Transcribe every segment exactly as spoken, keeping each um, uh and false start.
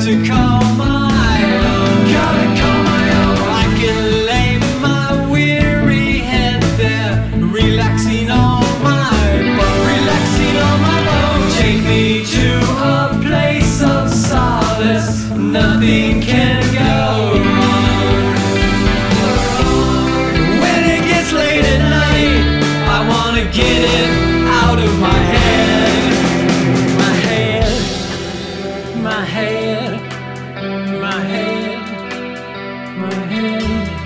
to call my own. Gotta call my own. I can lay my weary head there, relaxing on my bone, relaxing on my bone. Take me to a place of solace. Nothing can go wrong. When it gets late at night, I wanna get it out of my head. My head, my head, my head, my head.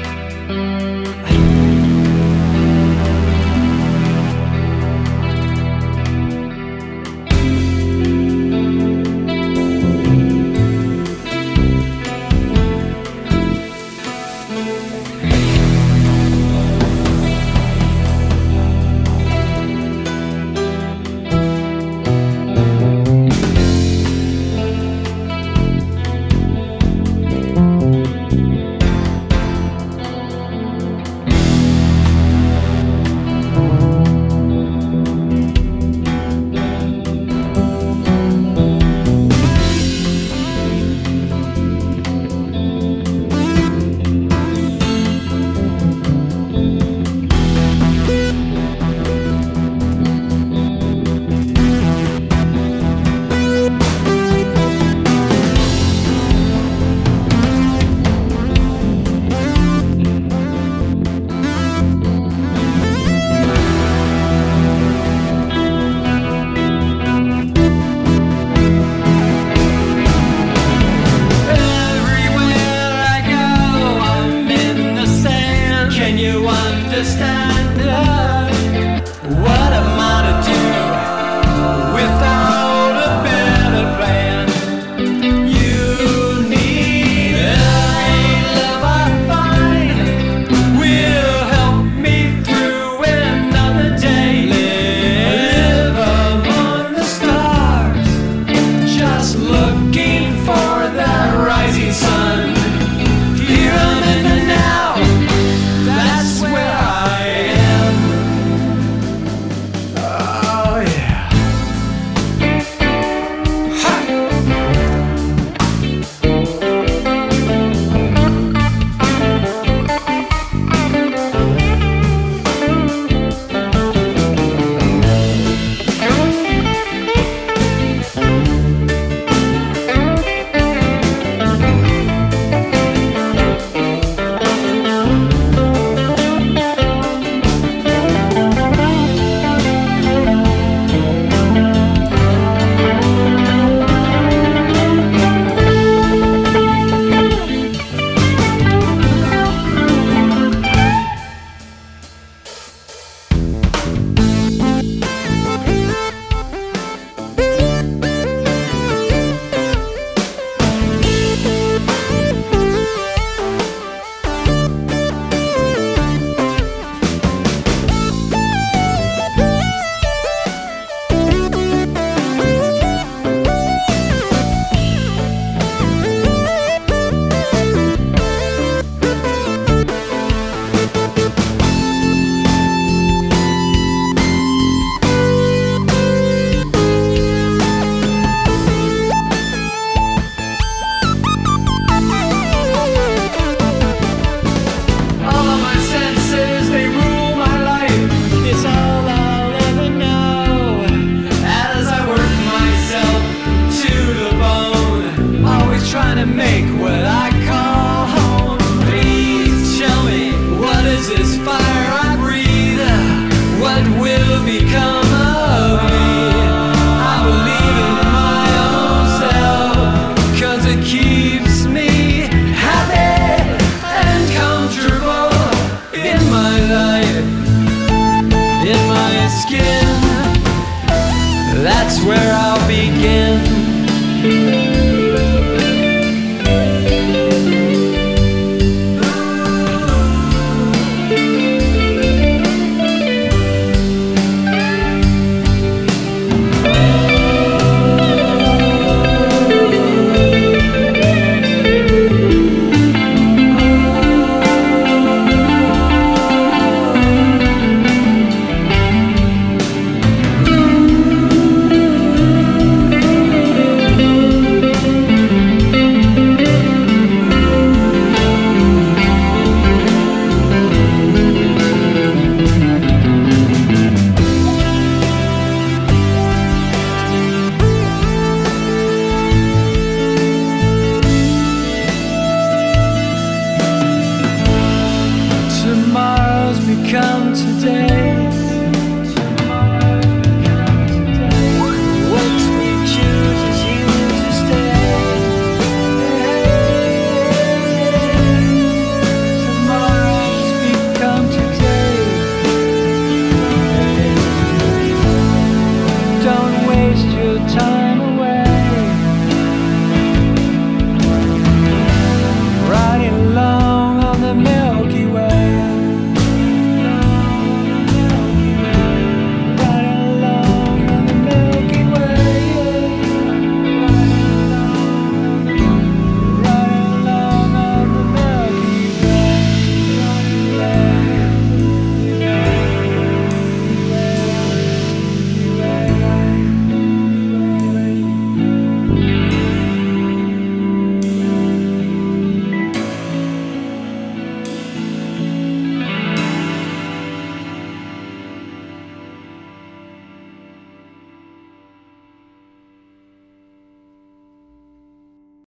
Understand what am I to do without a better plan? You need every love I find will help me through another day. Live among the stars, just looking for that rising sun. Here I'm in the now. That's where I am. Oh yeah. Ha! Trying to make what I call home. Please tell me, what is this fire I breathe? What will become of me? I believe in my own self, 'cause it keeps me happy and comfortable in my life, in my skin. That's where I'll begin.